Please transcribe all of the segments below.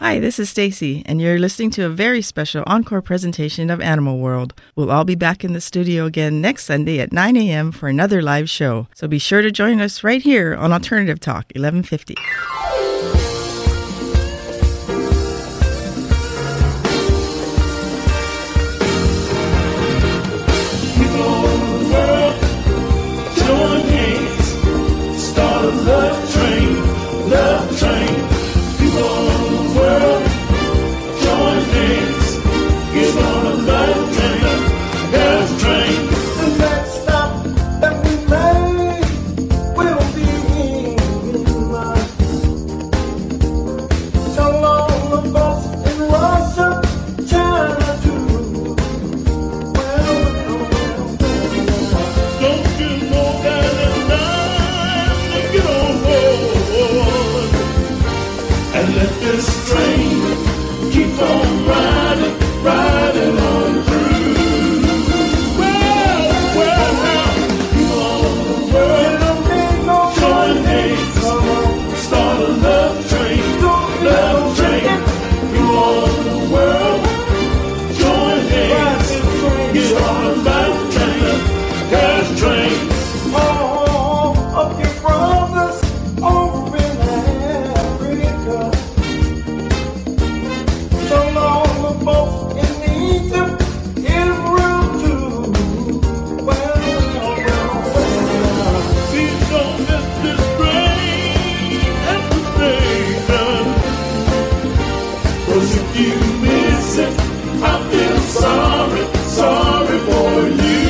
Hi, this is Stacy, and you're listening to a very special encore presentation of Animal World. We'll all be back in the studio again next Sunday at 9 a.m. for another live show. So be sure to join us right here on Alternative Talk, 1150. Love train, love train. People on the world, join hands. Get on a love train, love train. The next stop that we make will be in life. So long the boss in Russia, China too. Well. Don't you know that it's time to get on board and let this train keep on riding, riding on through. Well, people on the world, join hands, start a love train, love train. People on the world, join hands, get on a love train, love train. All of your brothers over in Africa. So long the folks in Egypt, Israel too. Well. Please don't miss this train at the station. 'Cause if you miss it, I feel sorry, sorry for you.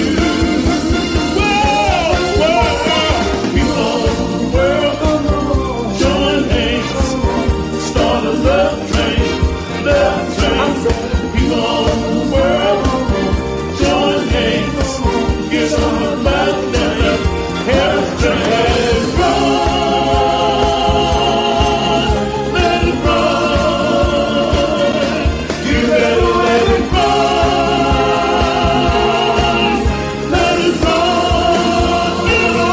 People on the world, join hands, start a love train, love train. People on the world, join hands, get on a love train, let it run, let it run. You better let it run, let it run.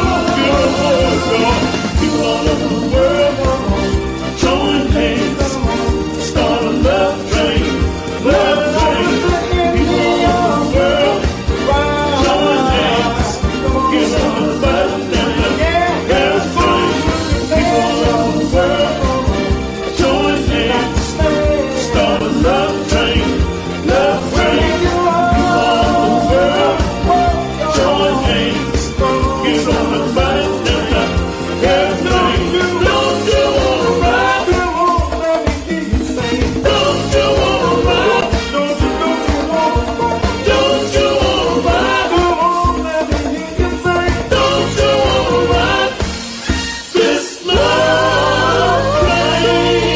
People all over the world, join hands, start a love train, love train. People all over the world, join hands, get on a love train, love train. People all over the world, join hands, start a love train, love train. People all over the world, join hands, get on a love train, love train. Don't you wanna ride? Don't you wanna ride? Don't you wanna ride? Don't you wanna ride? Don't you wanna ride this love train?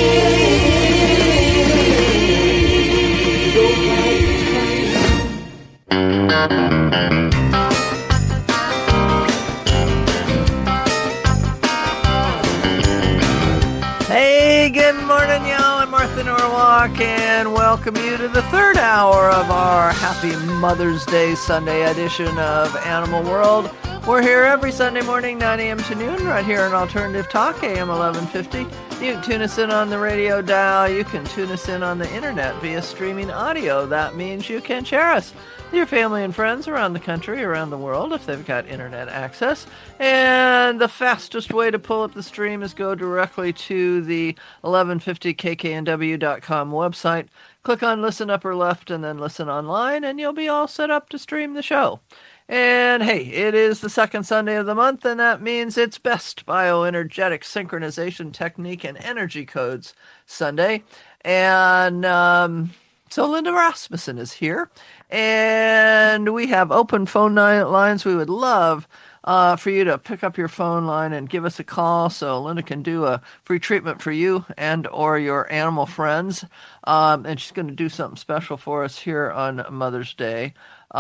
Hey, good morning, y'all. I'm Martha Norwalk, and welcome you to the third hour of our Happy Mother's Day Sunday edition of Animal World. We're here every Sunday morning, 9 a.m. to noon, right here on Alternative Talk, AM 1150. You can tune us in on the radio dial. You can tune us in on the internet via streaming audio. That means you can share us with your family and friends around the country, around the world, if they've got internet access. And the fastest way to pull up the stream is go directly to the 1150kknw.com website. Click on Listen Upper Left and then Listen Online, and you'll be all set up to stream the show. And hey, it is the second Sunday of the month, and that means it's Best Bioenergetic Synchronization Technique and Energy Codes Sunday. And so Linda Rasmussen is here, and we have open phone lines. We would love for you to pick up your phone line and give us a call so Linda can do a free treatment for you and or your animal friends. And she's going to do something special for us here on Mother's Day.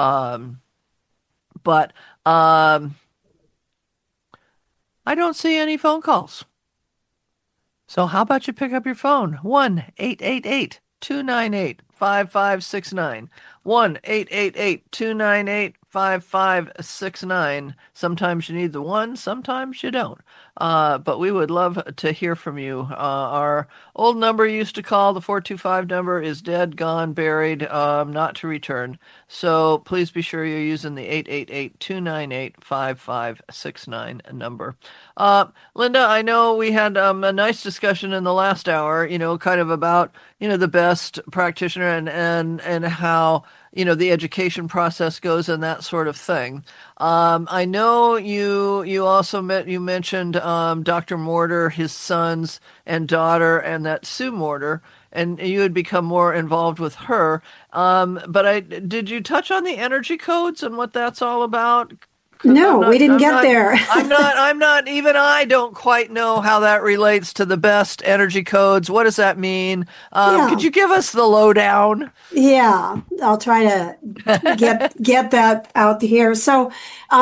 But I don't see any phone calls. So how about you pick up your phone? 1-888-298-5569. 1-888-298-5569. 888-5569. Sometimes you need the one, sometimes you don't. But we would love to hear from you. Our old number you used to call, the 425 number, is dead, gone, buried, not to return. So please be sure you're using the 888-298-5569 number. Linda, I know we had a nice discussion in the last hour, kind of about, the best practitioner and how, the education process goes and that sort of thing. I know you also mentioned Dr. Morter, his sons and daughter, and that Sue Morter, and you had become more involved with her. But did you touch on the energy codes and what that's all about? 'Cause No, we didn't get there. even I don't quite know how that relates to the best energy codes. What does that mean? Yeah. Could you give us the lowdown? Yeah, I'll try to get that out here. So,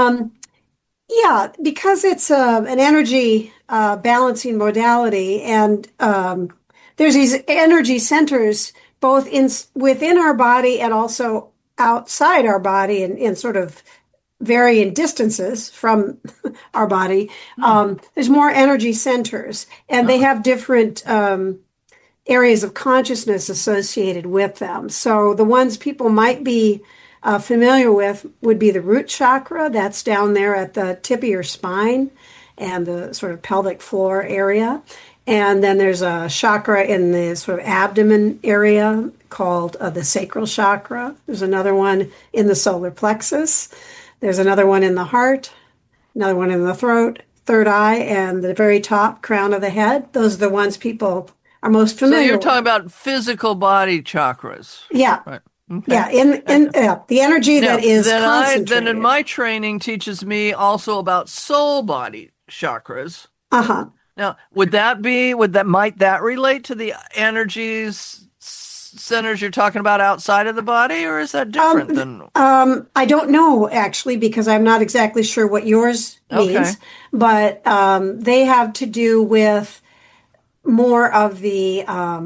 yeah, because it's an energy balancing modality, and there's these energy centers both within our body and also outside our body, in sort of varying distances from our body. There's more energy centers, and they have different areas of consciousness associated with them. So the ones people might be familiar with would be the root chakra. That's down there at the tip of your spine and the sort of pelvic floor area. And then there's a chakra in the sort of abdomen area called the sacral chakra. There's another one in the solar plexus. There's another one in the heart, another one in the throat, third eye, and the very top crown of the head. Those are the ones people are most familiar with. So you're talking about physical body chakras. Yeah. Right. Okay. Yeah, in the energy that is concentrated. Then in my training teaches me also about soul body chakras. Uh-huh. Now, might that relate to the energies centers you're talking about outside of the body, or is that different than? I don't know, actually, because I'm not exactly sure what yours means, but they have to do with more of the,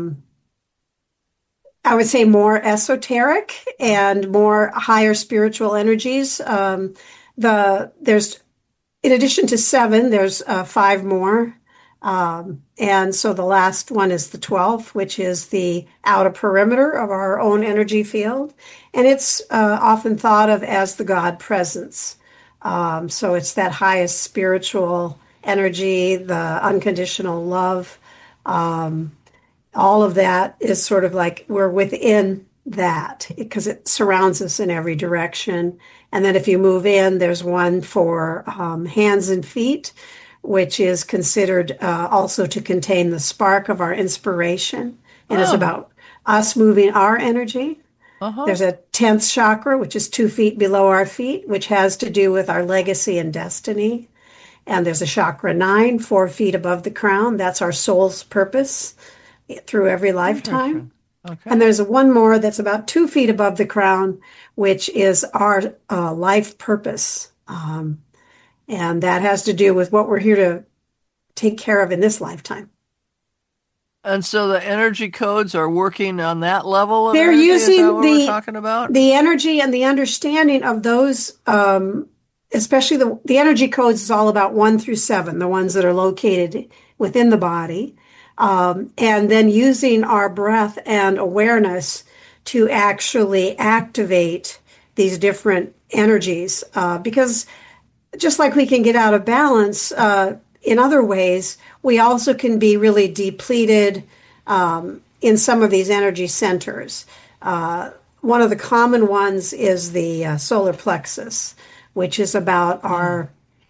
I would say, more esoteric and more higher spiritual energies. There's, in addition to 7, there's 5 more. And so the last one is the 12th, which is the outer perimeter of our own energy field. And it's often thought of as the God presence. So it's that highest spiritual energy, the unconditional love. All of that is sort of like we're within that because it surrounds us in every direction. And then if you move in, there's one for hands and feet, which is considered also to contain the spark of our inspiration. And it's about us moving our energy. There's a 10th chakra, which is 2 feet below our feet, which has to do with our legacy and destiny. And there's a chakra 9, 4 feet above the crown. That's our soul's purpose through every lifetime. Okay. And there's one more that's about 2 feet above the crown, which is our life purpose. And that has to do with what we're here to take care of in this lifetime. And so the energy codes are working on that level of They're energy? using Is that what we're talking about? the energy and the understanding of those, especially the energy codes is all about 1 through 7, the ones that are located within the body. And then using our breath and awareness to actually activate these different energies. Because just like we can get out of balance in other ways, we also can be really depleted in some of these energy centers. One of the common ones is the solar plexus, which is about our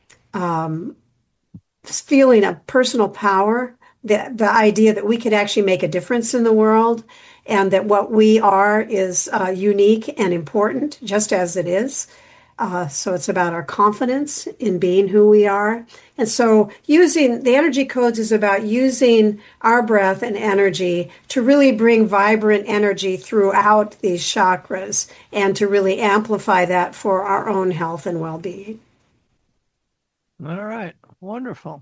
feeling of personal power, the idea that we could actually make a difference in the world, and that what we are is unique and important, just as it is. So it's about our confidence in being who we are. And so using the energy codes is about using our breath and energy to really bring vibrant energy throughout these chakras and to really amplify that for our own health and well-being. All right. Wonderful.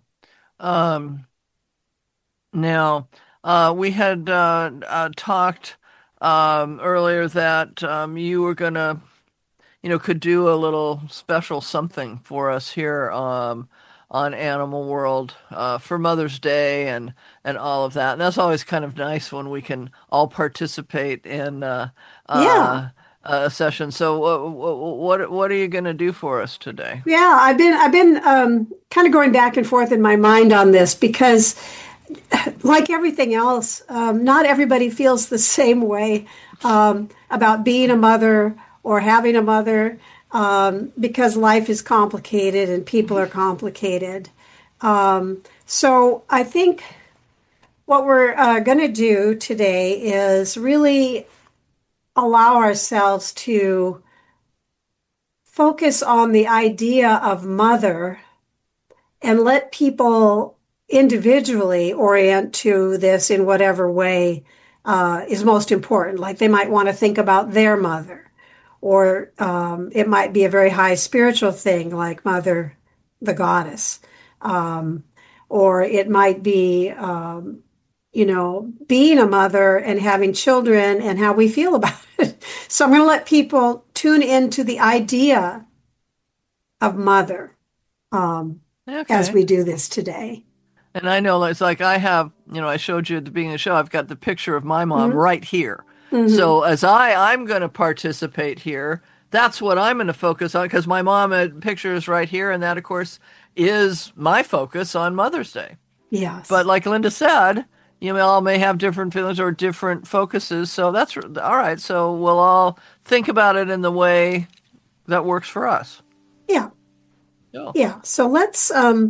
Now, we had talked earlier that you were going to could do a little special something for us here on Animal World for Mother's Day and all of that. And that's always kind of nice when we can all participate in Yeah. a session. So what are you going to do for us today? Yeah, I've been kind of going back and forth in my mind on this because, like everything else, not everybody feels the same way about being a mother or having a mother because life is complicated and people are complicated. So I think what we're going to do today is really allow ourselves to focus on the idea of mother and let people individually orient to this in whatever way is most important. Like they might want to think about their mother, or it might be a very high spiritual thing like Mother, the goddess. Or it might be, being a mother and having children and how we feel about it. So I'm going to let people tune into the idea of mother as Okay. we do this today. And I know it's like I have, I showed you at the beginning of the show, I've got the picture of my mom Hmm. right here. Hmm. So as I'm going to participate here, that's what I'm going to focus on because my mom picture is right here. And that, of course, is my focus on Mother's Day. But Yes. like Linda said, all may have different feelings or different focuses. So that's all right. So we'll all think about it in the way that works for us. Yeah. Yeah. Yeah. So let's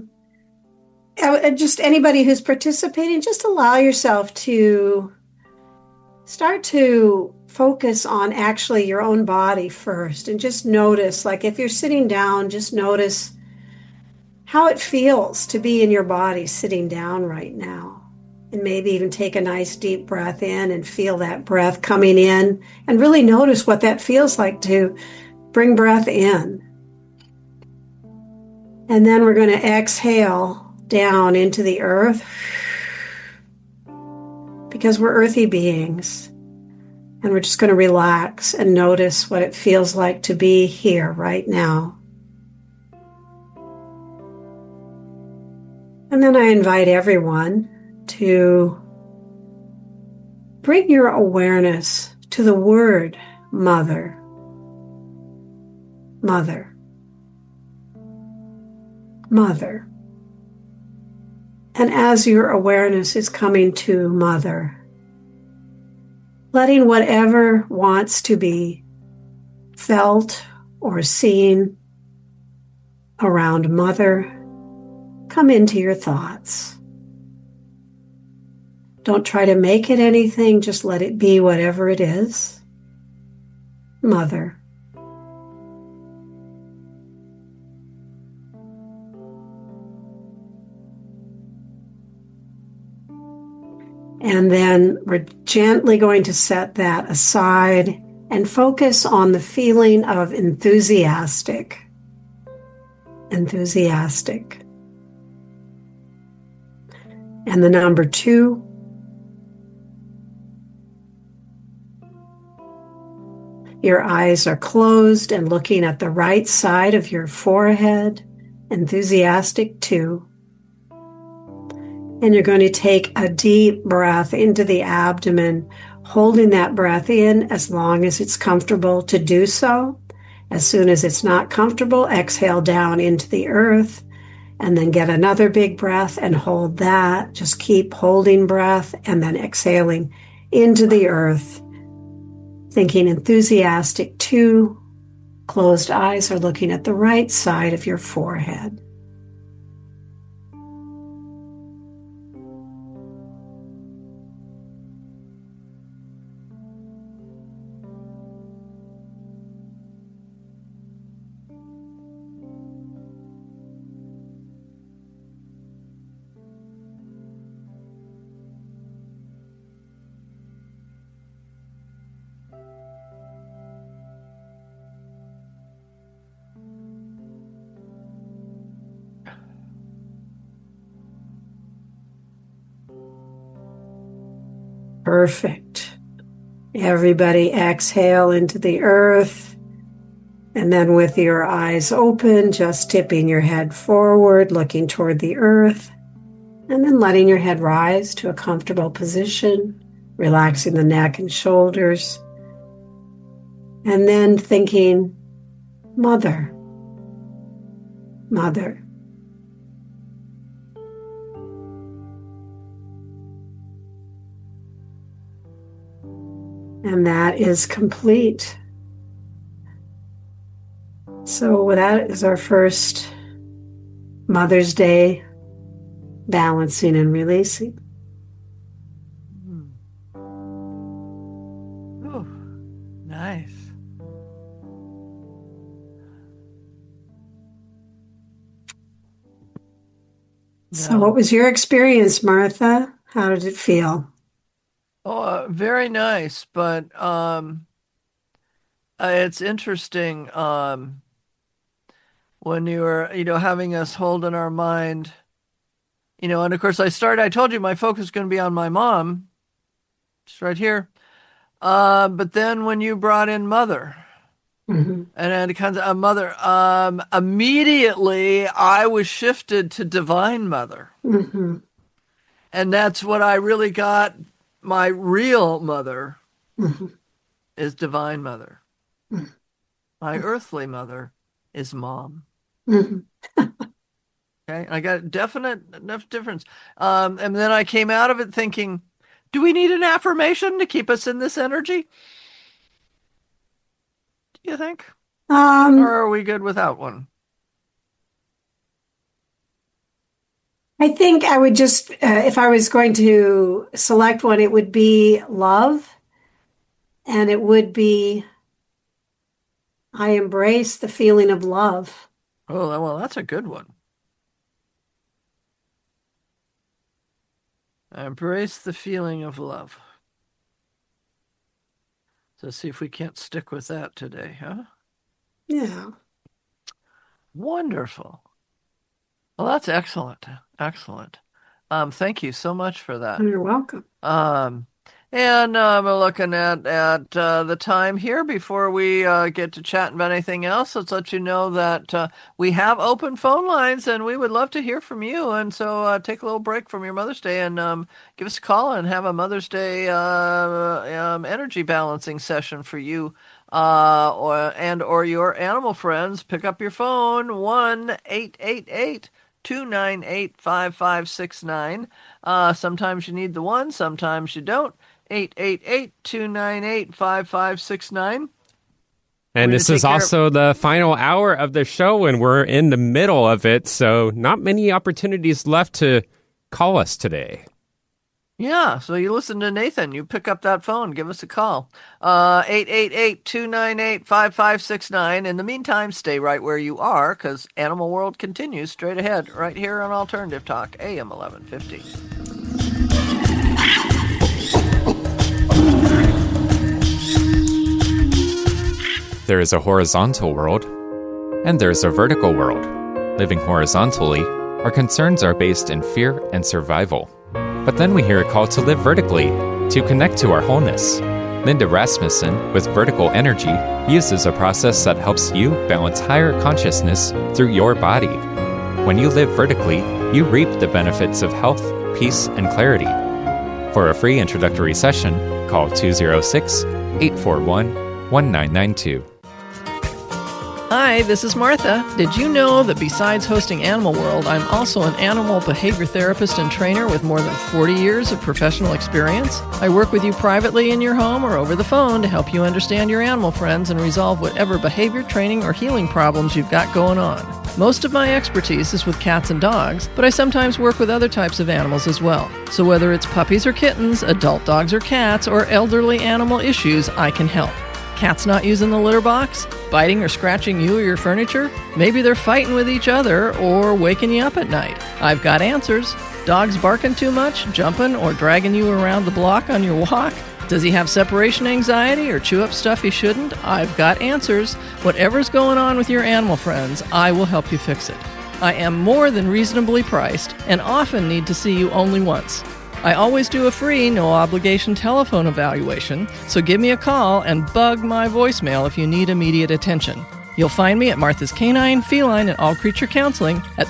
just anybody who's participating, just allow yourself to start to focus on actually your own body first and just notice, like if you're sitting down, just notice how it feels to be in your body sitting down right now. And maybe even take a nice deep breath in and feel that breath coming in and really notice what that feels like to bring breath in. And then we're going to exhale down into the earth because we're earthy beings. And we're just going to relax and notice what it feels like to be here right now. And then I invite everyone to bring your awareness to the word mother. Mother. Mother. And as your awareness is coming to mother, letting whatever wants to be felt or seen around mother come into your thoughts. Don't try to make it anything, just let it be whatever it is. Mother. And then we're gently going to set that aside and focus on the feeling of enthusiastic. Enthusiastic. And the number 2. Your eyes are closed and looking at the right side of your forehead. Enthusiastic 2. And you're going to take a deep breath into the abdomen, holding that breath in as long as it's comfortable to do so. As soon as it's not comfortable, exhale down into the earth and then get another big breath and hold that. Just keep holding breath and then exhaling into the earth. Thinking enthusiastic 2. Closed eyes are looking at the right side of your forehead. Perfect. Everybody exhale into the earth And then with your eyes open, just tipping your head forward, looking toward the earth, and then letting your head rise to a comfortable position, relaxing the neck and shoulders, and then thinking, Mother, Mother. And that is complete. So that is our first Mother's Day balancing and releasing. Ooh, nice. So what was your experience, Martha? How did it feel? Oh, very nice, but it's interesting when you were, having us hold in our mind, and of course I told you my focus is going to be on my mom. It's right here. But then when you brought in Mother, Mm-hmm. and then it comes a Mother, immediately I was shifted to Divine Mother. Mm-hmm. And that's what I really got. My real mother Mm-hmm. is Divine Mother. Mm-hmm. My earthly mother is Mom. Mm-hmm. Okay, I got enough difference. And then I came out of it thinking, do we need an affirmation to keep us in this energy? Do you think? Or are we good without one? I think I would just, if I was going to select one, it would be love. And it would be, I embrace the feeling of love. Oh, well, that's a good one. I embrace the feeling of love. So see if we can't stick with that today, huh? Yeah. Wonderful. Well, that's excellent. Excellent. Thank you so much for that. You're welcome. And we're looking at the time here before we get to chatting about anything else. Let's let you know that we have open phone lines, and we would love to hear from you. And so take a little break from your Mother's Day and give us a call and have a Mother's Day energy balancing session for you or your animal friends. Pick up your phone, 1-888-298-5569. Sometimes you need the one, sometimes you don't. 888-298-5569. And this is also the final hour of the show, and we're in the middle of it, so not many opportunities left to call us today. Yeah, so you listen to Nathan. You pick up that phone. Give us a call. 888-298-5569. In the meantime, stay right where you are, because Animal World continues straight ahead, right here on Alternative Talk, AM 1150. There is a horizontal world, and there is a vertical world. Living horizontally, our concerns are based in fear and survival. But then we hear a call to live vertically, to connect to our wholeness. Linda Rasmussen, with Vertical Energy, uses a process that helps you balance higher consciousness through your body. When you live vertically, you reap the benefits of health, peace, and clarity. For a free introductory session, call 206-841-1992. Hi, this is Martha. Did you know that besides hosting Animal World, I'm also an animal behavior therapist and trainer with more than 40 years of professional experience? I work with you privately in your home or over the phone to help you understand your animal friends and resolve whatever behavior, training, or healing problems you've got going on. Most of my expertise is with cats and dogs, but I sometimes work with other types of animals as well. So whether it's puppies or kittens, adult dogs or cats, or elderly animal issues, I can help. Cats not using the litter box? Biting or scratching you or your furniture? Maybe they're fighting with each other or waking you up at night. I've got answers. Dogs barking too much, jumping or dragging you around the block on your walk? Does he have separation anxiety or chew up stuff he shouldn't? I've got answers. Whatever's going on with your animal friends, I will help you fix it. I am more than reasonably priced and often need to see you only once. I always do a free, no-obligation telephone evaluation, so give me a call and bug my voicemail if you need immediate attention. You'll find me at Martha's Canine, Feline, and All Creature Counseling at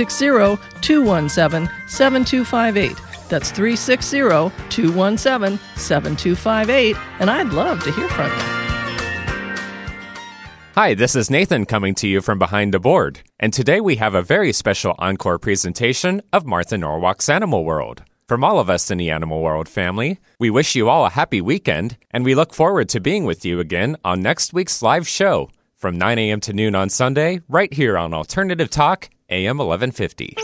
360-217-7258. That's 360-217-7258, and I'd love to hear from you. Hi, this is Nathan coming to you from behind the board, and today we have a very special encore presentation of Martha Norwalk's Animal World. From all of us in the Animal World family, we wish you all a happy weekend, and we look forward to being with you again on next week's live show from 9 a.m. to noon on Sunday, right here on Alternative Talk, AM 1150.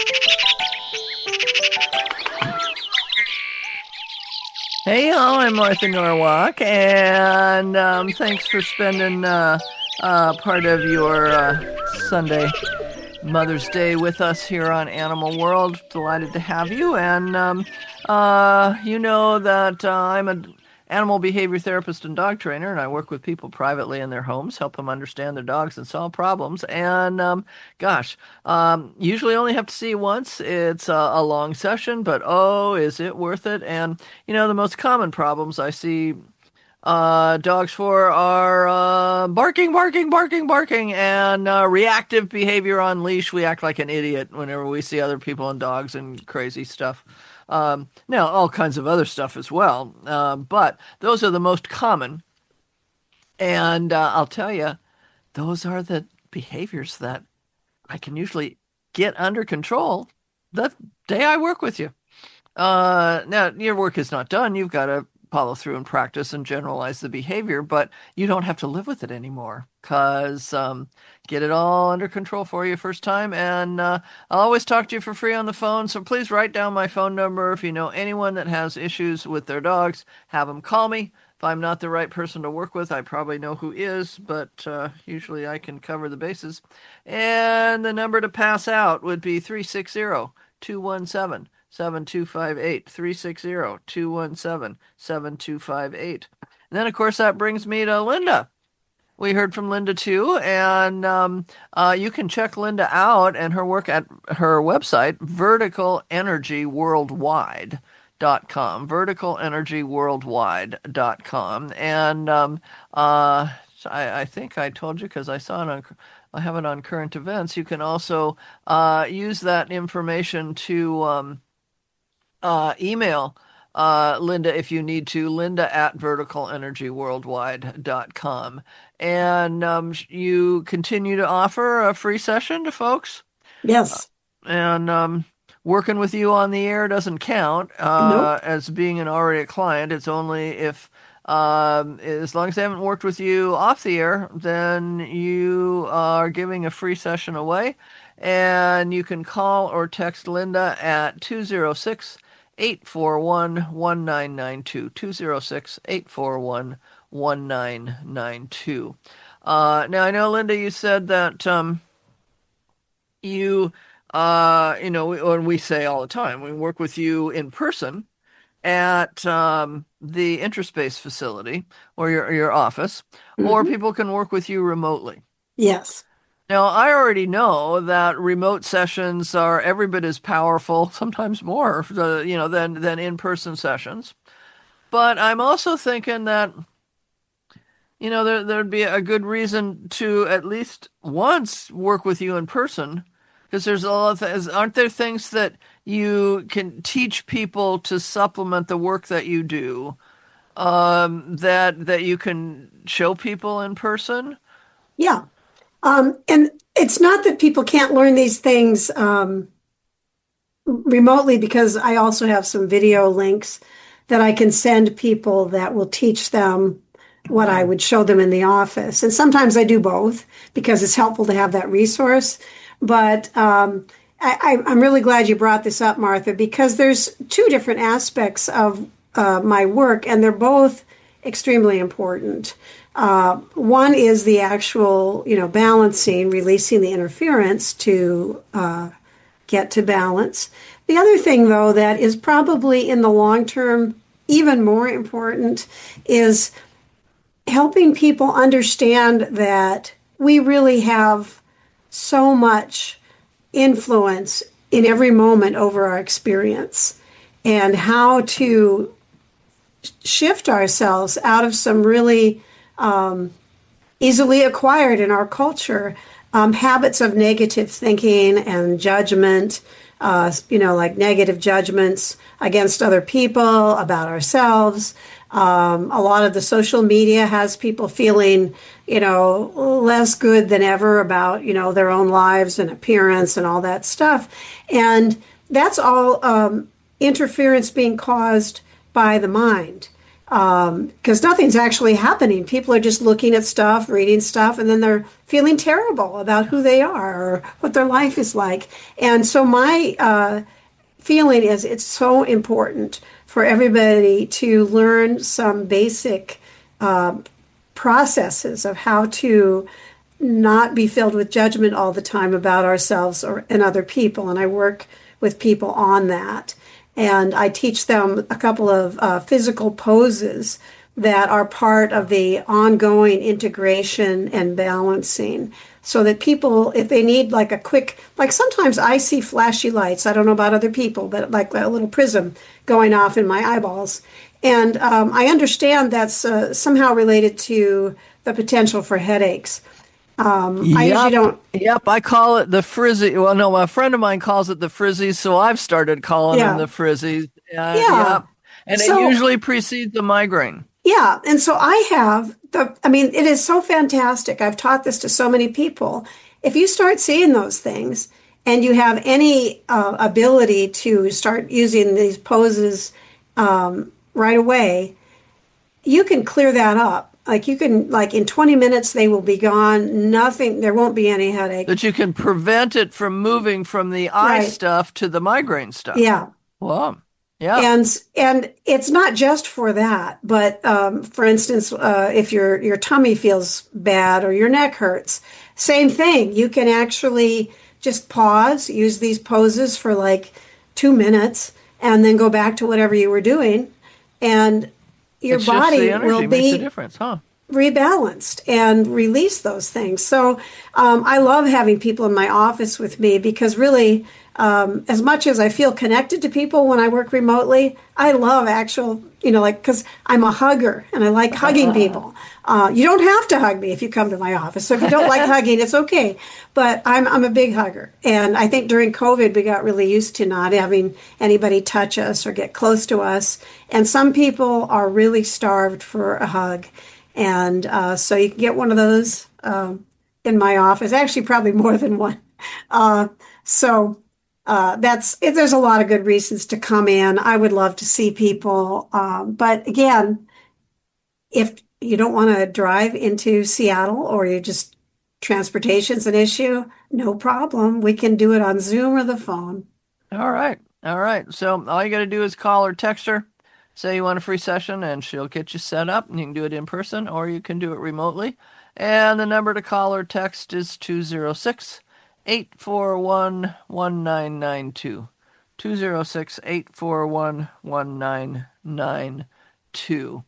Hey, y'all, I'm Martha Norwalk, and thanks for spending part of your Sunday Mother's Day with us here on Animal World. Delighted to have you, and you know that I'm an animal behavior therapist and dog trainer, and I work with people privately in their homes, help them understand their dogs and solve problems. And usually only have to see you once. It's a long session, but oh, is it worth it? And you know, the most common problems I see dogs for are barking, and reactive behavior on leash. We act like an idiot whenever we see other people and dogs and crazy stuff. Now, all kinds of other stuff as well, but those are the most common. And I'll tell you, those are the behaviors that I can usually get under control the day I work with you. Now, your work is not done. You've got to follow through and practice and generalize the behavior, but you don't have to live with it anymore, because get it all under control for you first time. And I'll always talk to you for free on the phone, so please write down my phone number. If you know anyone that has issues with their dogs, have them call me. If I'm not the right person to work with, I probably know who is, but usually I can cover the bases. And the number to pass out would be 360-217-7258, 360-217-7258. And then, of course, that brings me to Linda. We heard from Linda, too, and you can check Linda out and her work at her website, verticalenergyworldwide.com, verticalenergyworldwide.com. And I think I told you, because I have it on current events. You can also use that information to email Linda if you need to, linda@verticalenergyworldwide.com. And you continue to offer a free session to folks? Yes. And working with you on the air doesn't count Nope. as being already a client. It's only if, as long as they haven't worked with you off the air, then you are giving a free session away. And you can call or text Linda at 206-841-1992, 206-841-1992. Now, I know, Linda, you said that you when we say all the time, we work with you in person at the Interspace facility or your office, or people can work with you remotely. Yes. Now, I already know that remote sessions are every bit as powerful, sometimes more, than in-person sessions. But I'm also thinking that, there'd be a good reason to at least once work with you in person, because there's a lot of things. Aren't there things that you can teach people to supplement the work that you do, that you can show people in person? Yeah. And it's not that people can't learn these things remotely, because I also have some video links that I can send people that will teach them what I would show them in the office. And sometimes I do both, because it's helpful to have that resource. But I'm really glad you brought this up, Martha, because there's two different aspects of my work, and they're both extremely important. One is the actual, balancing, releasing the interference to get to balance. The other thing, though, that is probably in the long term even more important is helping people understand that we really have so much influence in every moment over our experience, and how to shift ourselves out of some really easily acquired in our culture, habits of negative thinking and judgment, like negative judgments against other people, about ourselves. A lot of the social media has people feeling, less good than ever about, their own lives and appearance and all that stuff. And that's all interference being caused by the mind. Because nothing's actually happening. People are just looking at stuff, reading stuff, and then they're feeling terrible about who they are or what their life is like. And so my feeling is it's so important for everybody to learn some basic processes of how to not be filled with judgment all the time about ourselves and other people. And I work with people on that. And I teach them a couple of physical poses that are part of the ongoing integration and balancing, so that people, if they need like a quick, like sometimes I see flashy lights, I don't know about other people, but like a little prism going off in my eyeballs. And I understand that's somehow related to the potential for headaches. I usually don't. Yep, I call it the frizzy. Well, no, a friend of mine calls it the frizzies, so I've started calling them the frizzies. Yep. And so, it usually precedes a migraine. Yeah, and so I have it is so fantastic. I've taught this to so many people. If you start seeing those things and you have any ability to start using these poses right away, you can clear that up. Like you can, like in 20 minutes, they will be gone. Nothing, there won't be any headache. But you can prevent it from moving from the eye stuff to the migraine stuff. Yeah. Wow. Yeah. And it's not just for that, but for instance, if your tummy feels bad or your neck hurts, same thing. You can actually just pause, use these poses for like 2 minutes, and then go back to whatever you were doing, and your body will be rebalanced and release those things. So I love having people in my office with me because really, as much as I feel connected to people when I work remotely, I love because I'm a hugger and I like hugging people. You don't have to hug me if you come to my office. So if you don't like hugging, it's okay. But I'm a big hugger. And I think during COVID, we got really used to not having anybody touch us or get close to us. And some people are really starved for a hug. And so you can get one of those in my office. Actually, probably more than one. There's a lot of good reasons to come in. I would love to see people. But again, if you don't want to drive into Seattle or you just transportation's an issue, no problem. We can do it on Zoom or the phone. All right. So all you got to do is call or text her, say you want a free session, and she'll get you set up. And you can do it in person or you can do it remotely. And the number to call or text is 206-841-1992. 206-841-1992.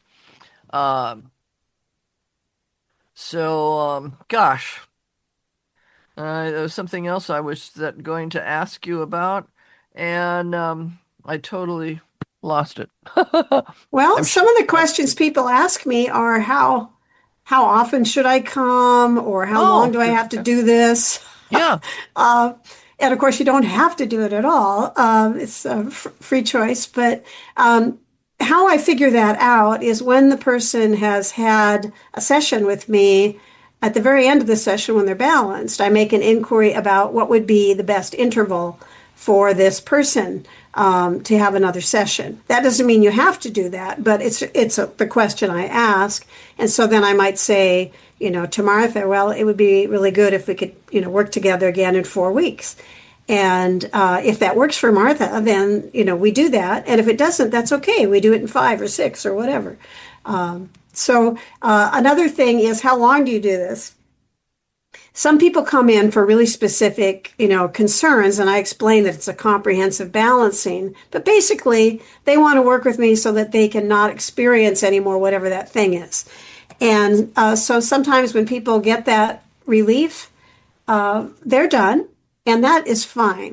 Gosh, there was something else I was going to ask you about, and I totally lost it. Well, some of the questions people ask me are how often should I come, or how long do I have to do this? Yeah. And of course, you don't have to do it at all. It's a free choice. But how I figure that out is when the person has had a session with me, at the very end of the session when they're balanced, I make an inquiry about what would be the best interval for this person to have another session. That doesn't mean you have to do that, but it's the question I ask. And so then I might say, to Martha, well, it would be really good if we could, work together again in 4 weeks. And if that works for Martha, then, we do that. And if it doesn't, that's okay. We do it in 5 or 6 or whatever. So another thing is, how long do you do this? Some people come in for really specific, concerns, and I explain that it's a comprehensive balancing. But basically, they want to work with me so that they can not experience anymore whatever that thing is. And so sometimes when people get that relief, they're done, and that is fine.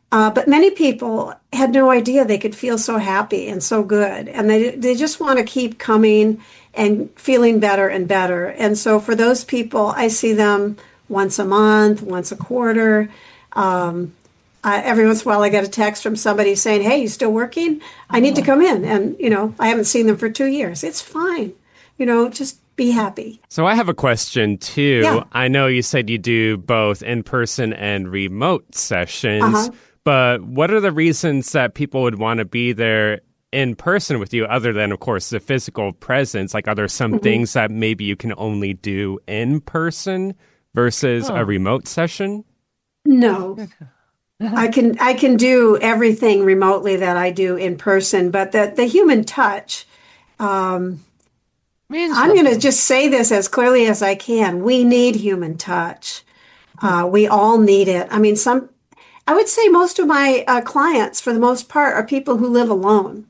But many people had no idea they could feel so happy and so good. And they just want to keep coming and feeling better and better. And so for those people, I see them once a month, once a quarter. Every once in a while, I get a text from somebody saying, "Hey, you still working? I need to come in." And, I haven't seen them for 2 years. It's fine. Just be happy. So I have a question, too. Yeah. I know you said you do both in-person and remote sessions, but what are the reasons that people would want to be there in person with you other than, of course, the physical presence? Like, are there some things that maybe you can only do in person versus a remote session? No. I can do everything remotely that I do in person, but the human touch, I'm going to just say this as clearly as I can. We need human touch. We all need it. I mean, I would say most of my clients, for the most part, are people who live alone.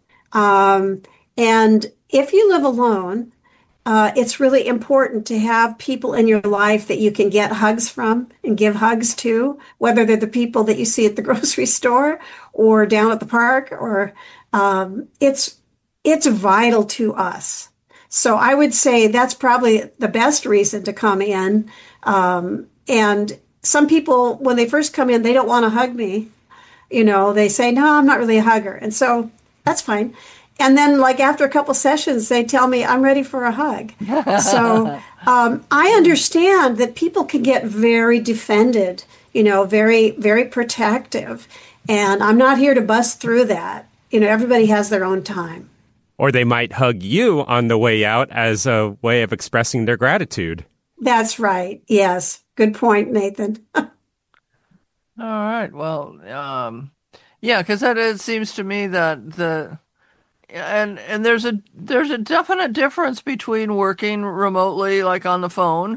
And if you live alone, it's really important to have people in your life that you can get hugs from and give hugs to, whether they're the people that you see at the grocery store or down at the park, or it's vital to us. So I would say that's probably the best reason to come in. And some people, when they first come in, they don't want to hug me. They say, "No, I'm not really a hugger." And so that's fine. And then, like, after a couple sessions, they tell me, "I'm ready for a hug." So I understand that people can get very defended, very, very protective. And I'm not here to bust through that. Everybody has their own time. Or they might hug you on the way out as a way of expressing their gratitude. That's right. Yes. Good point, Nathan. All right. Well, yeah, because it seems to me that and there's a definite difference between working remotely, like on the phone,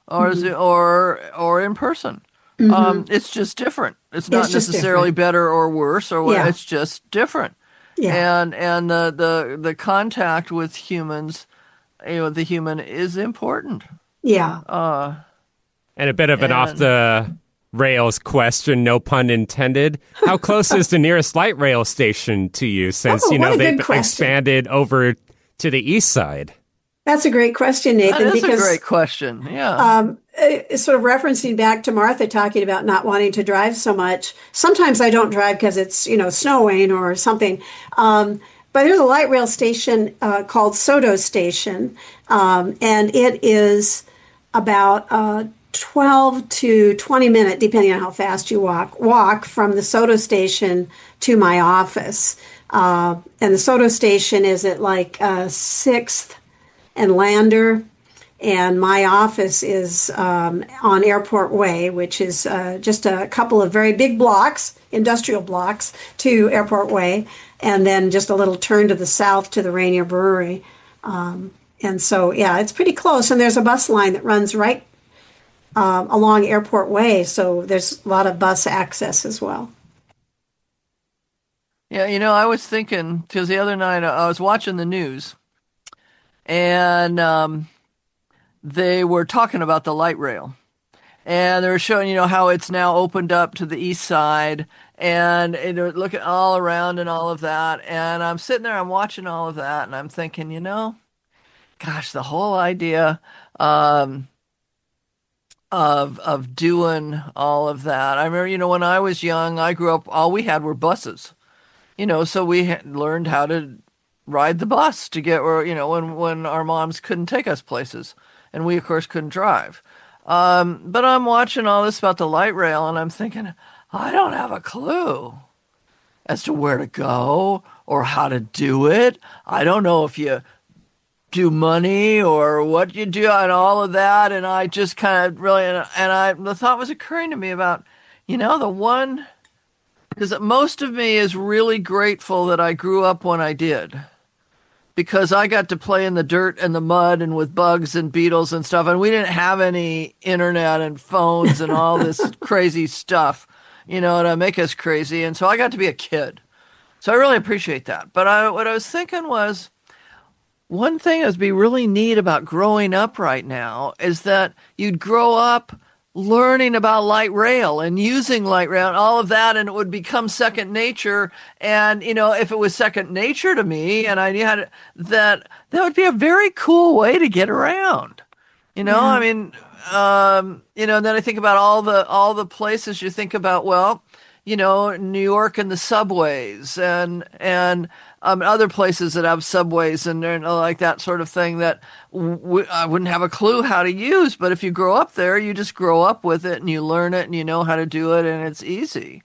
or in person. It's just different. It's not necessarily better or worse, or what. It's just different. Yeah. And the contact with humans, the human is important. Yeah. And a bit of an off the rails question, no pun intended. How close is the nearest light rail station to you, since they've expanded over to the east side? That's a great question, Nathan. That is a great question. Yeah. Sort of referencing back to Martha talking about not wanting to drive so much. Sometimes I don't drive because it's snowing or something. But there's a light rail station called Soto Station, and it is about 12 to 20 minute, depending on how fast you walk from the Soto Station to my office. And the Soto Station is at like 6th and Lander, and my office is on Airport Way, which is just a couple of very big blocks, industrial blocks, to Airport Way, and then just a little turn to the south to the Rainier Brewery. And so, yeah, it's pretty close, and there's a bus line that runs right along Airport Way, so there's a lot of bus access as well. Yeah, I was thinking, because the other night I was watching the news, and they were talking about the light rail. And they were showing, how it's now opened up to the east side, and they're looking all around and all of that. And I'm sitting there, I'm watching all of that, and I'm thinking, gosh, the whole idea of doing all of that. I remember, when I was young, I grew up, all we had were buses. So we learned how to ride the bus to get where, when our moms couldn't take us places. And we, of course, couldn't drive. But I'm watching all this about the light rail, and I'm thinking, I don't have a clue as to where to go or how to do it. I don't know if you do money or what you do and all of that. And I just kind of really, the thought was occurring to me about, the one, because most of me is really grateful that I grew up when I did. Because I got to play in the dirt and the mud and with bugs and beetles and stuff. And we didn't have any internet and phones and all this crazy stuff, to make us crazy. And so I got to be a kid. So I really appreciate that. But what I was thinking was, one thing that would be really neat about growing up right now is that you'd grow up learning about light rail and using light rail and all of that, and it would become second nature. And, if it was second nature to me and I knew how to, that would be a very cool way to get around. I mean, and then I think about all the places you think about, New York and the subways and other places that have subways and like that sort of thing that I wouldn't have a clue how to use. But if you grow up there, you just grow up with it and you learn it and you know how to do it and it's easy.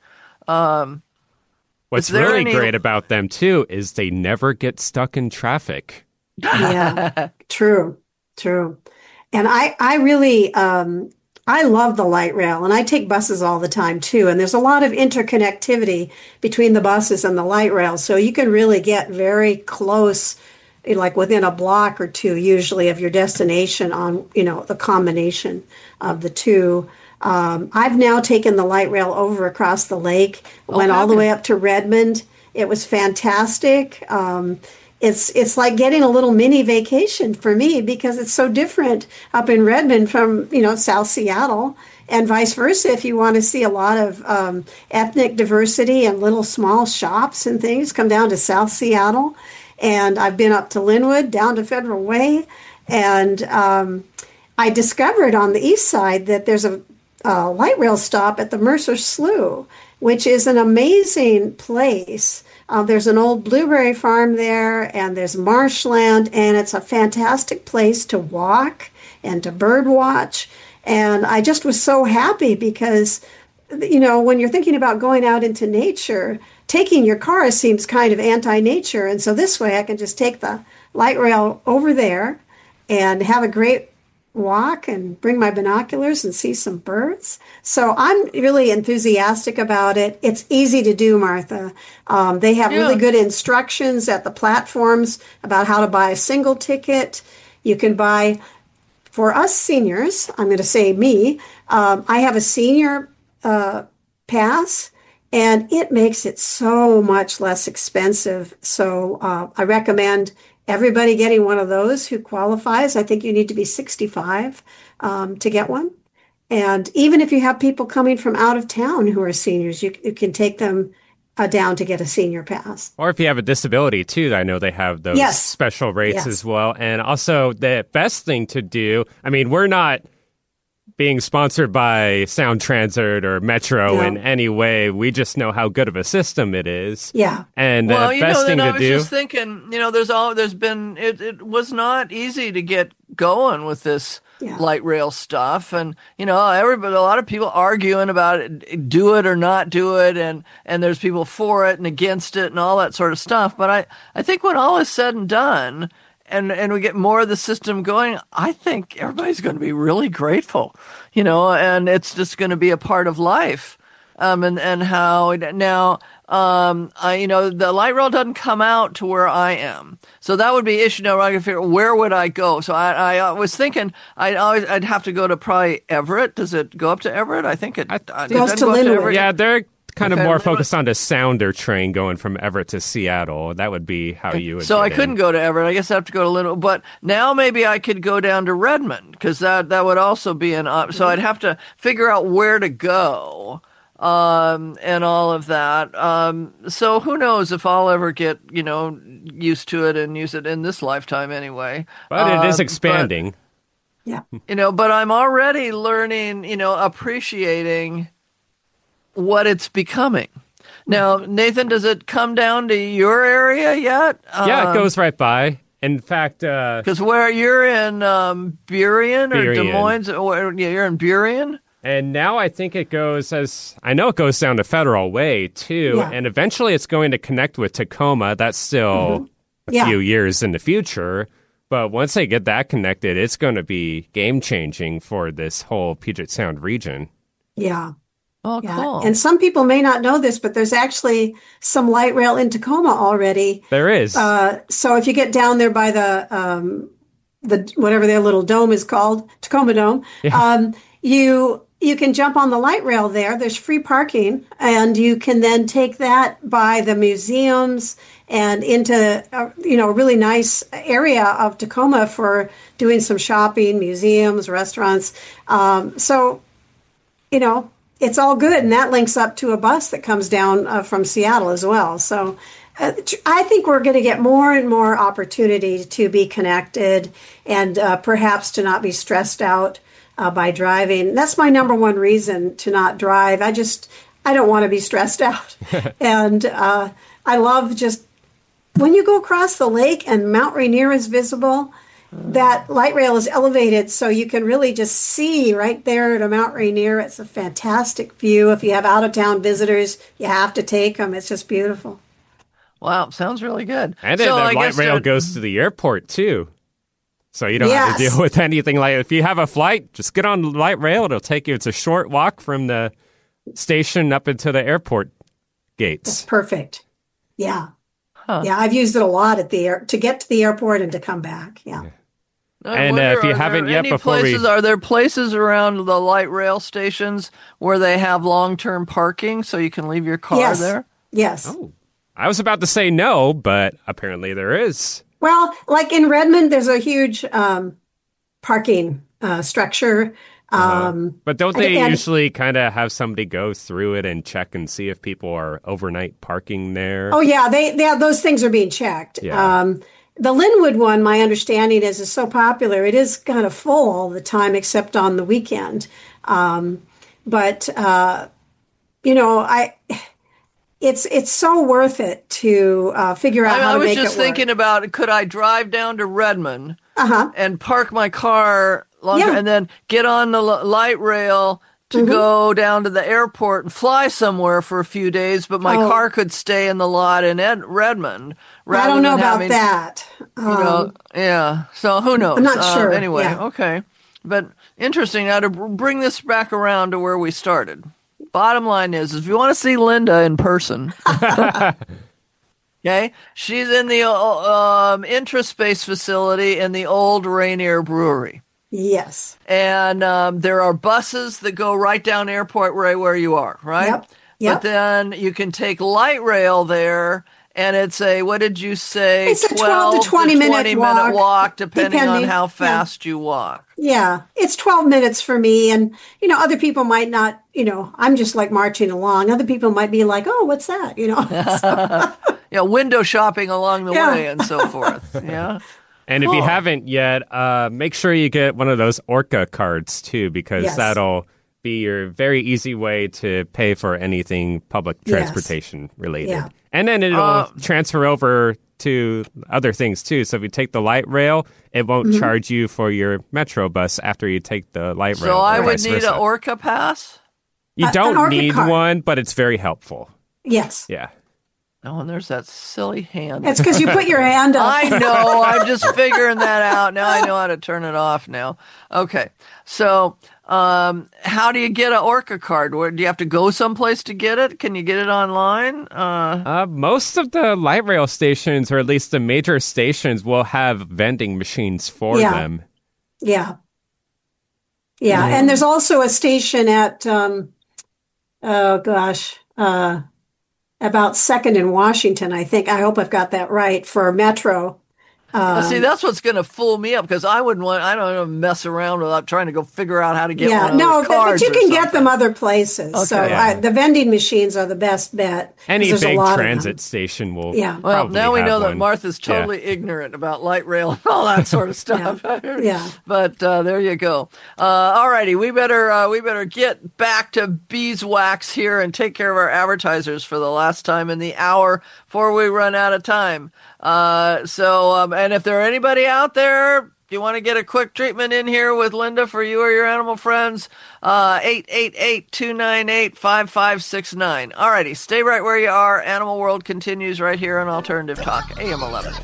What's really great about them, too, is they never get stuck in traffic. Yeah, true. And I really, I love the light rail, and I take buses all the time too. And there's a lot of interconnectivity between the buses and the light rail. So you can really get very close, like within a block or two, usually, of your destination on, the combination of the two. I've now taken the light rail over across the lake, went all the way up to Redmond. It was fantastic. It's like getting a little mini vacation for me because it's so different up in Redmond from, South Seattle, and vice versa. If you want to see a lot of ethnic diversity and little small shops and things, come down to South Seattle. And I've been up to Linwood, down to Federal Way. And I discovered on the east side that there's a light rail stop at the Mercer Slough, which is an amazing place. There's an old blueberry farm there, and there's marshland, and it's a fantastic place to walk and to bird watch. And I just was so happy because, when you're thinking about going out into nature, taking your car seems kind of anti-nature. And so this way I can just take the light rail over there and have a great walk and bring my binoculars and see some birds. So I'm really enthusiastic about it. It's easy to do, Martha. They have really good instructions at the platforms about how to buy a single ticket. You can buy, for us seniors, I'm going to say me, I have a senior pass, and it makes it so much less expensive. So I recommend everybody getting one of those who qualifies. I think you need to be 65 to get one. And even if you have people coming from out of town who are seniors, you can take them down to get a senior pass. Or if you have a disability, too, I know they have those special rates as well. And also, the best thing to do, I mean, we're not being sponsored by Sound Transit or Metro in any way. We just know how good of a system it is. Yeah. And the best thing to do. I was just thinking, it was not easy to get going with this light rail stuff. And, a lot of people arguing about it, do it or not do it. And there's people for it and against it and all that sort of stuff. But I think when all is said and done, and we get more of the system going, I think everybody's going to be really grateful, and it's just going to be a part of life. And how now, the light rail doesn't come out to where I am. So that would be issue. Now I can figure where would I go? So I was thinking I'd have to go to probably Everett. Does it go up to Everett? I think it goes to Linwood. Yeah, they're kind of more focused on the Sounder train going from Everett to Seattle. That would be how you would. So I couldn't go to Everett. I guess I have to go to Linwood. But now maybe I could go down to Redmond because that would also be an option. So I'd have to figure out where to go. And all of that. So who knows if I'll ever get, used to it and use it in this lifetime anyway. But it is expanding. But I'm already learning, appreciating what it's becoming. Now, Nathan, does it come down to your area yet? Yeah, it goes right by. In fact, because where you're in Burien or Des Moines, you're in Burien. And now I think it goes it goes down to Federal Way, too. Yeah. And eventually it's going to connect with Tacoma. That's still a few years in the future. But once they get that connected, it's going to be game-changing for this whole Puget Sound region. Yeah. Oh, cool. And some people may not know this, but there's actually some light rail in Tacoma already. There is. So if you get down there by the whatever their little dome is called, Tacoma Dome, you can jump on the light rail there. There's free parking, and you can then take that by the museums and into a really nice area of Tacoma for doing some shopping, museums, restaurants. So it's all good. And that links up to a bus that comes down from Seattle as well. So I think we're going to get more and more opportunity to be connected and perhaps to not be stressed out by driving. That's my number one reason to not drive. I don't want to be stressed out. And I love just when you go across the lake and Mount Rainier is visible, that light rail is elevated so you can really just see right there to Mount Rainier. It's a fantastic view. If you have out-of-town visitors, you have to take them. It's just beautiful. Wow, sounds really good. And then the light rail goes to the airport, too. So you don't have to deal with anything like if you have a flight, just get on the light rail. It'll take you. It's a short walk from the station up into the airport gates. That's perfect. Yeah. Huh. Yeah, I've used it a lot to get to the airport and to come back. Yeah. And if you haven't yet, are there places around the light rail stations where they have long-term parking so you can leave your car there? Yes. Oh, I was about to say no, but apparently there is. Well, like in Redmond, there's a huge parking structure. But don't they usually kind of have somebody go through it and check and see if people are overnight parking there? Oh, yeah. Those things are being checked. Yeah. The Linwood one, my understanding is so popular. It is kind of full all the time, except on the weekend. It's so worth it to figure out how to make it work. I was just thinking about, could I drive down to Redmond and park my car longer and then get on the light rail to go down to the airport and fly somewhere for a few days, but my car could stay in the lot in Redmond. I don't know about that. So who knows? I'm not sure. Anyway, okay. But interesting. Now to bring this back around to where we started. Bottom line is if you want to see Linda in person, okay, she's in the Intraspace facility in the old Rainier Brewery. Yes. And there are buses that go right down airport right where you are, right? Yep. But then you can take light rail there, and it's what did you say? It's a 12 to 20 minute walk, depending on how fast you walk. Yeah, it's 12 minutes for me. And, other people might not, I'm just like marching along. Other people might be like, oh, what's that? So. Window shopping along the way and so forth. Yeah. And if you haven't yet, make sure you get one of those Orca cards, too, because that'll be your very easy way to pay for anything public transportation related. Yeah. And then it'll transfer over to other things, too. So if you take the light rail, it won't charge you for your Metro bus after you take the light rail. So I would need an Orca pass? You don't need one, but it's very helpful. Yes. Yeah. Oh, and there's that silly hand. It's because you put your hand up. I know. I'm just figuring that out. Now I know how to turn it off now. Okay. So how do you get an Orca card? Do you have to go someplace to get it? Can you get it online? Most of the light rail stations, or at least the major stations, will have vending machines for them. Yeah. Yeah. And there's also a station at, about 2nd in Washington, I think. I hope I've got that right, for Metro. See, that's what's going to fool me up, because I don't want to mess around without trying to go figure out how to get one of those cards. But you can get them other places. Okay. So the vending machines are the best bet. Any big transit station will Well, now we know one. That Martha's totally ignorant about light rail and all that sort of stuff. But there you go. All righty, we better get back to beeswax here and take care of our advertisers for the last time in the hour before we run out of time. And if there are anybody out there, if you want to get a quick treatment in here with Linda for you or your animal friends, 888-298-5569. Alrighty, stay right where you are. Animal World continues right here on Alternative Talk, AM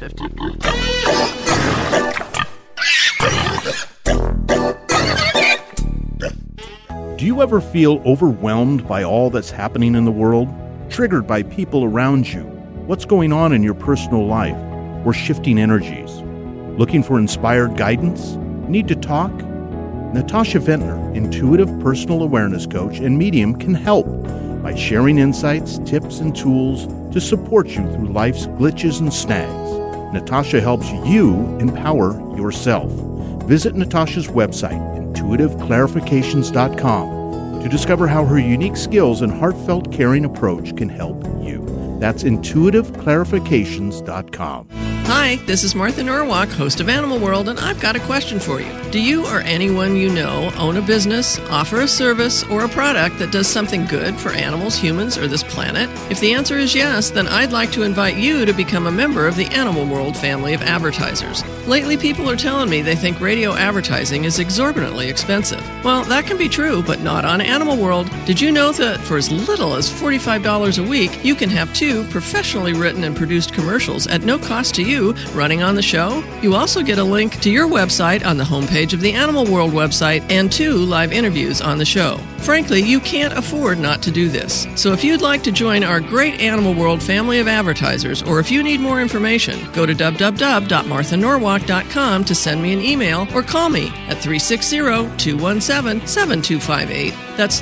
1150. Do you ever feel overwhelmed by all that's happening in the world? Triggered by people around you? What's going on in your personal life? Or shifting energies? Looking for inspired guidance? Need to talk? Natasha Ventnor, intuitive personal awareness coach and medium, can help by sharing insights, tips, and tools to support you through life's glitches and snags. Natasha helps you empower yourself. Visit Natasha's website, intuitiveclarifications.com. to discover how her unique skills and heartfelt caring approach can help you. That's intuitiveclarifications.com. Hi, this is Martha Norwalk, host of Animal World, and I've got a question for you. Do you or anyone you know own a business, offer a service, or a product that does something good for animals, humans, or this planet? If the answer is yes, then I'd like to invite you to become a member of the Animal World family of advertisers. Lately, people are telling me they think radio advertising is exorbitantly expensive. Well, that can be true, but not on Animal World. Did you know that for as little as $45 a week, you can have 2 professionally written and produced commercials at no cost to you running on the show? You also get a link to your website on the homepage of the Animal World website and 2 live interviews on the show. Frankly, you can't afford not to do this. So if you'd like to join our great Animal World family of advertisers, or if you need more information, go to www.marthanorwalk.com to send me an email or call me at 360-217-7258. That's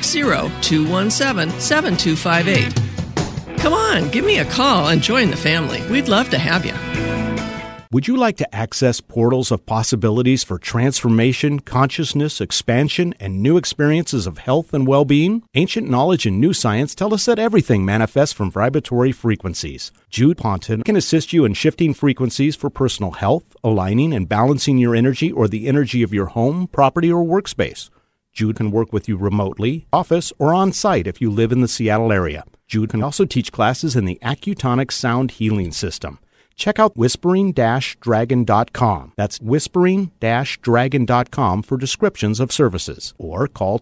360-217-7258. Come on, give me a call and join the family. We'd love to have you. Would you like to access portals of possibilities for transformation, consciousness, expansion, and new experiences of health and well-being? Ancient knowledge and new science tell us that everything manifests from vibratory frequencies. Jude Ponton can assist you in shifting frequencies for personal health, aligning and balancing your energy or the energy of your home, property, or workspace. Jude can work with you remotely, office, or on-site if you live in the Seattle area. Jude can also teach classes in the Accutonic Sound Healing System. Check out whispering-dragon.com. That's whispering-dragon.com for descriptions of services. Or call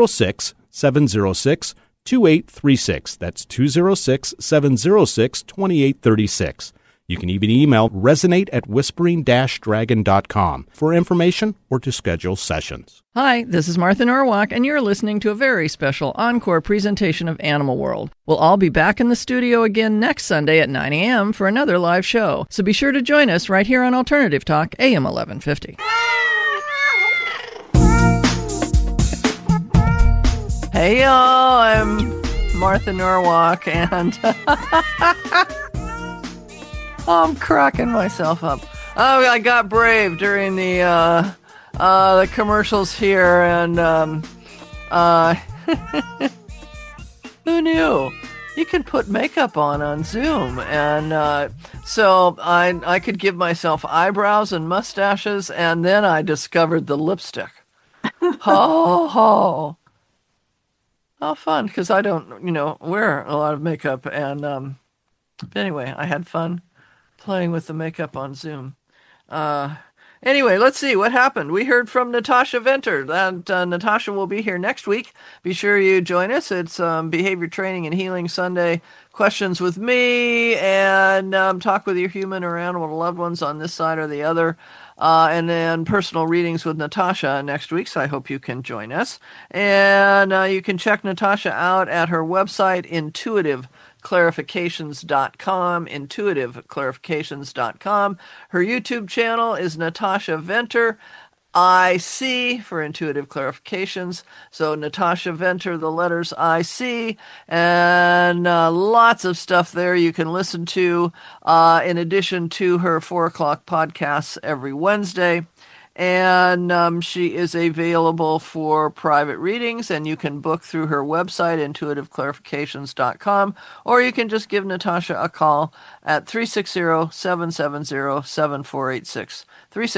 206-706-2836. That's 206-706-2836. You can even email resonate@whispering-dragon.com for information or to schedule sessions. Hi, this is Martha Norwalk, and you're listening to a very special encore presentation of Animal World. We'll all be back in the studio again next Sunday at 9 a.m. for another live show, so be sure to join us right here on Alternative Talk, AM 1150. Hey, y'all, I'm Martha Norwalk, and I'm cracking myself up. Oh, I got brave during the commercials here, and who knew? You can put makeup on Zoom, and so I could give myself eyebrows and mustaches, and then I discovered the lipstick. How fun, because I don't, wear a lot of makeup, and anyway, I had fun playing with the makeup on Zoom. Anyway, let's see what happened. We heard from Natasha Venter. That Natasha will be here next week. Be sure you join us. It's Behavior Training and Healing Sunday. Questions with me, and talk with your human or animal loved ones on this side or the other. And then personal readings with Natasha next week, so I hope you can join us. And you can check Natasha out at her website, intuitiveclarifications.com, intuitiveclarifications.com. Her YouTube channel is Natasha Venter, IC for Intuitive Clarifications. So Natasha Venter, the letters IC, and lots of stuff there you can listen to, in addition to her 4 o'clock podcasts every Wednesday. And she is available for private readings, and you can book through her website, intuitiveclarifications.com, or you can just give Natasha a call at 360-770-7486,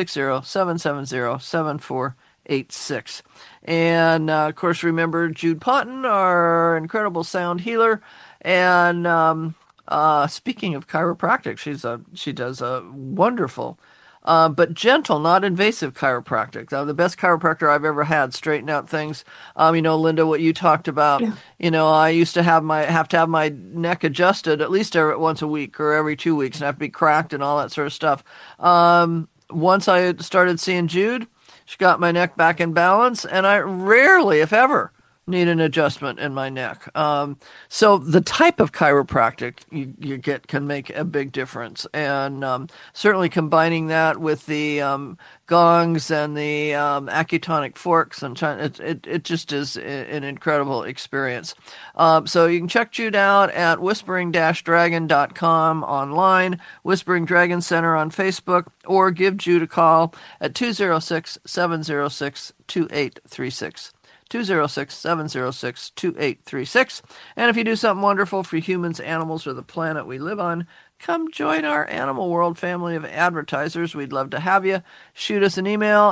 360-770-7486. And, of course, remember Jude Ponton, our incredible sound healer, and speaking of chiropractic, she does a wonderful but gentle, not invasive chiropractic. The best chiropractor I've ever had, straighten out things. Linda, what you talked about. Yeah. I used to have to have my neck adjusted at least once a week or every 2 weeks, and have to be cracked and all that sort of stuff. Once I started seeing Jude, she got my neck back in balance, and I rarely, if ever, need an adjustment in my neck. So the type of chiropractic you get can make a big difference. And certainly combining that with the gongs and the acutonic forks, and it just is an incredible experience. So you can check Jude out at whispering-dragon.com online, Whispering Dragon Center on Facebook, or give Jude a call at 206-706-2836. 206-706-2836. And if you do something wonderful for humans, animals, or the planet we live on, come join our Animal World family of advertisers. We'd love to have you. Shoot us an email,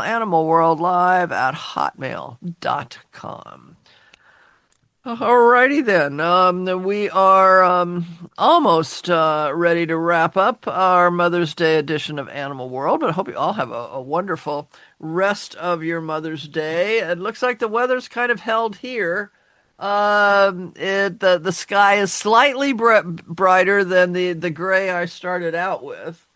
animalworldlive@hotmail.com. Alrighty then. We are almost ready to wrap up our Mother's Day edition of Animal World, but I hope you all have a wonderful rest of your Mother's Day. It looks like the weather's kind of held here. The sky is slightly brighter than the gray I started out with.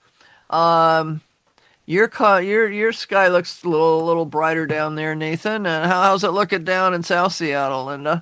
Your sky looks a little brighter down there, Nathan. And how's it looking down in South Seattle, Linda?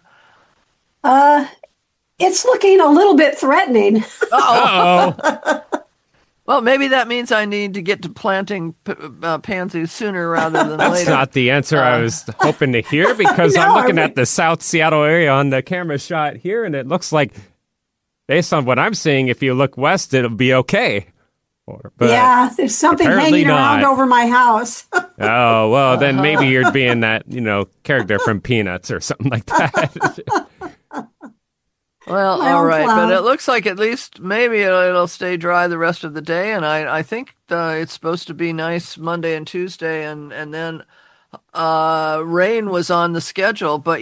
It's looking a little bit threatening. Uh-oh. Well, maybe that means I need to get to planting pansies sooner rather than later. That's not the answer I was hoping to hear, because I'm looking at the South Seattle area on the camera shot here, and it looks like, based on what I'm seeing, if you look west, it'll be okay. But yeah, there's something hanging around over my house. Oh, well, then maybe you're being that, character from Peanuts or something like that. Well, all right, but it looks like at least maybe it'll stay dry the rest of the day, and I think it's supposed to be nice Monday and Tuesday, and then rain was on the schedule, but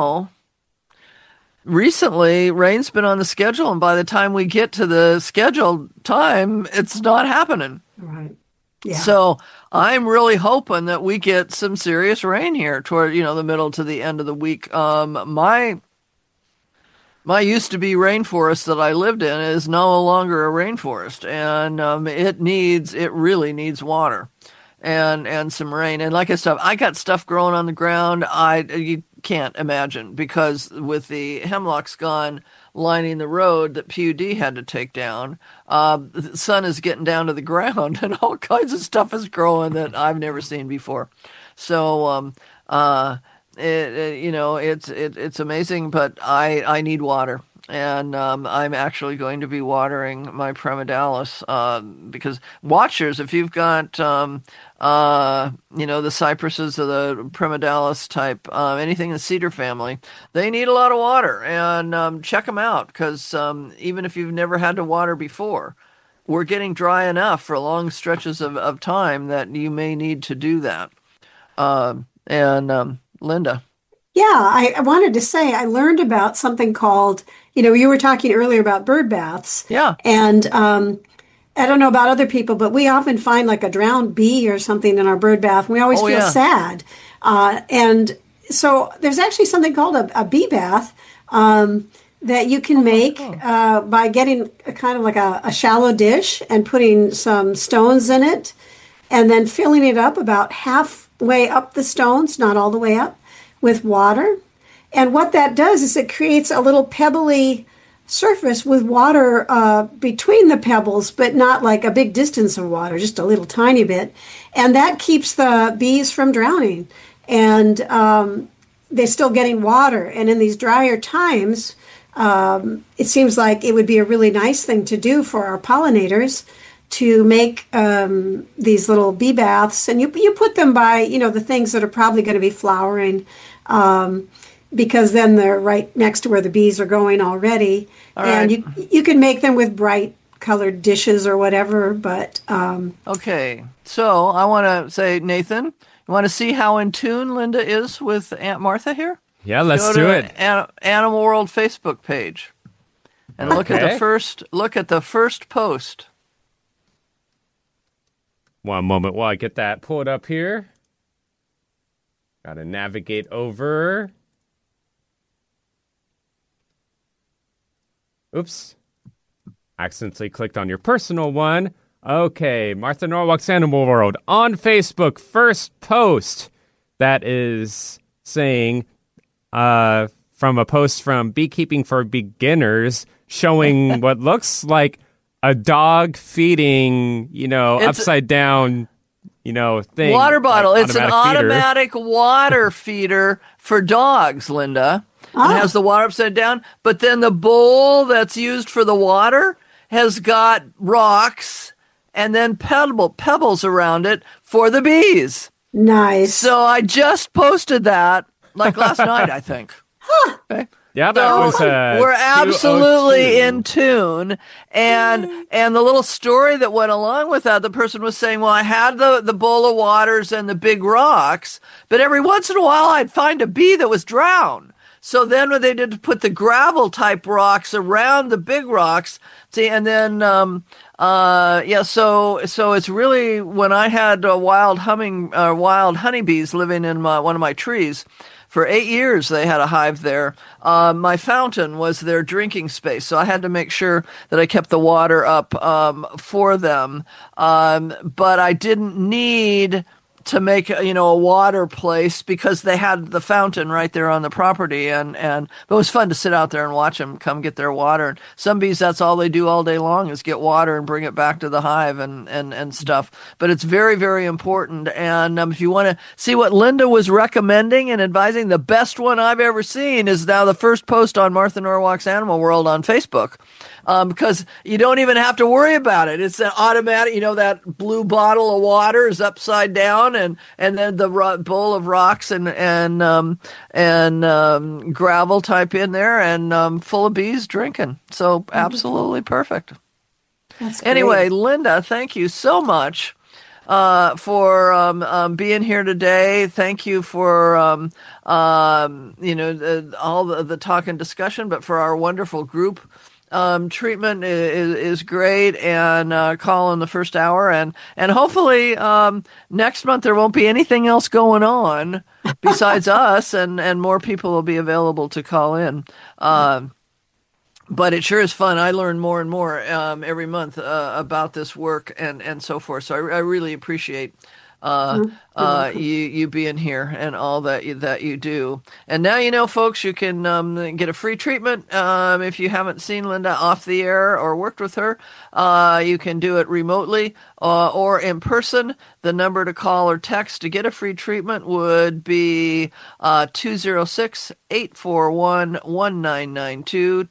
recently rain's been on the schedule, and by the time we get to the scheduled time, it's not happening. Right. Yeah. So I'm really hoping that we get some serious rain here toward the middle to the end of the week. My used to be rainforest that I lived in is no longer a rainforest, and it really needs water and some rain. And like I said, I got stuff growing on the ground you can't imagine, because with the hemlocks gone lining the road that PUD had to take down, the sun is getting down to the ground, and all kinds of stuff is growing that I've never seen before. So it's amazing, but I need water, and I'm actually going to be watering my Premadalis, because watchers, if you've got the cypresses of the Premadalis type, anything in the cedar family, they need a lot of water, and check them out, because even if you've never had to water before, we're getting dry enough for long stretches of time that you may need to do that. Linda. Yeah, I wanted to say I learned about something called, you were talking earlier about bird baths. Yeah. And I don't know about other people, but we often find like a drowned bee or something in our bird bath, and we always feel sad. And so there's actually something called a bee bath that you can make by getting kind of like a shallow dish and putting some stones in it, and then filling it up about halfway up the stones, not all the way up, with water. And what that does is it creates a little pebbly surface with water between the pebbles, but not like a big distance of water, just a little tiny bit. And that keeps the bees from drowning. And they're still getting water. And in these drier times, it seems like it would be a really nice thing to do for our pollinators, to make these little bee baths, and you put them by the things that are probably going to be flowering, because then they're right next to where the bees are going already. And you can make them with bright colored dishes or whatever. But okay, so I want to say, Nathan, you want to see how in tune Linda is with Aunt Martha here? Yeah, let's do it. Animal World Facebook page, and look at the first post. One moment while I get that pulled up here. Got to navigate over. Oops. Accidentally clicked on your personal one. Okay, Martha Norwalk's Animal World on Facebook. First post that is saying, from a post from Beekeeping for Beginners, showing what looks like a dog feeding, upside down, thing. Water bottle. Like it's an automatic water feeder for dogs, Linda. It has the water upside down, but then the bowl that's used for the water has got rocks and then pebbles around it for the bees. Nice. So I just posted that like last night, I think. Okay. Yeah, that was we're absolutely 2:02. in tune, and the little story that went along with that, the person was saying, well, I had the bowl of waters and the big rocks, but every once in a while I'd find a bee that was drowned. So then what they did to put the gravel type rocks around the big rocks, see, and then so it's really, when I had wild honeybees living in one of my trees. For 8 years, they had a hive there. My fountain was their drinking space, so I had to make sure that I kept the water up for them. But I didn't need to make a water place because they had the fountain right there on the property, and it was fun to sit out there and watch them come get their water. And some bees, that's all they do all day long is get water and bring it back to the hive and stuff. But it's very, very important. And if you want to see what Linda was recommending and advising, the best one I've ever seen is now the first post on Martha Norwalk's Animal World on Facebook. Because you don't even have to worry about it. It's an automatic, that blue bottle of water is upside down, and then the bowl of rocks and gravel type in there, and full of bees drinking. So absolutely perfect. That's great. Anyway, Linda, thank you so much for being here today. Thank you for all the talk and discussion, but for our wonderful group. Treatment is great, and call in the first hour, and hopefully next month there won't be anything else going on besides us, and more people will be available to call in. But it sure is fun. I learn more and more every month about this work and so forth. So I really appreciate you being here and all that you do. And now folks, you can get a free treatment if you haven't seen Linda off the air or worked with her. You can do it remotely or in person. The number to call or text to get a free treatment would be 206-841-1992,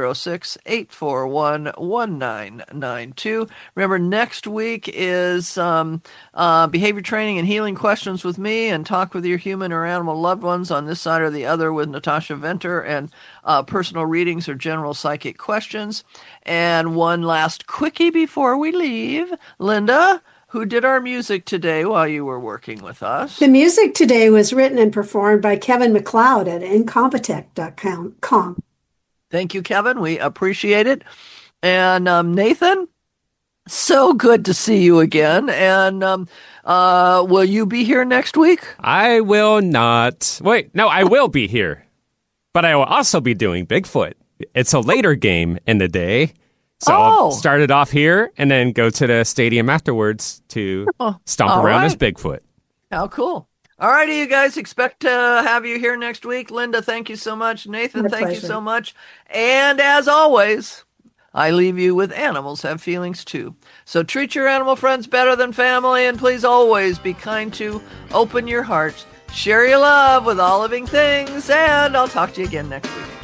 206-841-1992. Remember, next week is behavior training and healing questions with me, and talk with your human or animal loved ones on this side or the other with Natasha Venter, and personal readings or general psychic questions. And one last quickie before we leave. Linda, who did our music today while you were working with us? The music today was written and performed by Kevin MacLeod at Incompetech.com. Thank you, Kevin. We appreciate it. And Nathan, so good to see you again. And will you be here next week? I will not. Wait, no, I will be here. But I will also be doing Bigfoot. It's a later game in the day. So I'll start it off here and then go to the stadium afterwards to stomp around as Bigfoot. How cool. All righty, you guys. Expect to have you here next week. Linda, thank you so much. Nathan, thank you so much. And as always, I leave you with animals have feelings too. So treat your animal friends better than family, and please always be kind to, open your heart, share your love with all living things, and I'll talk to you again next week.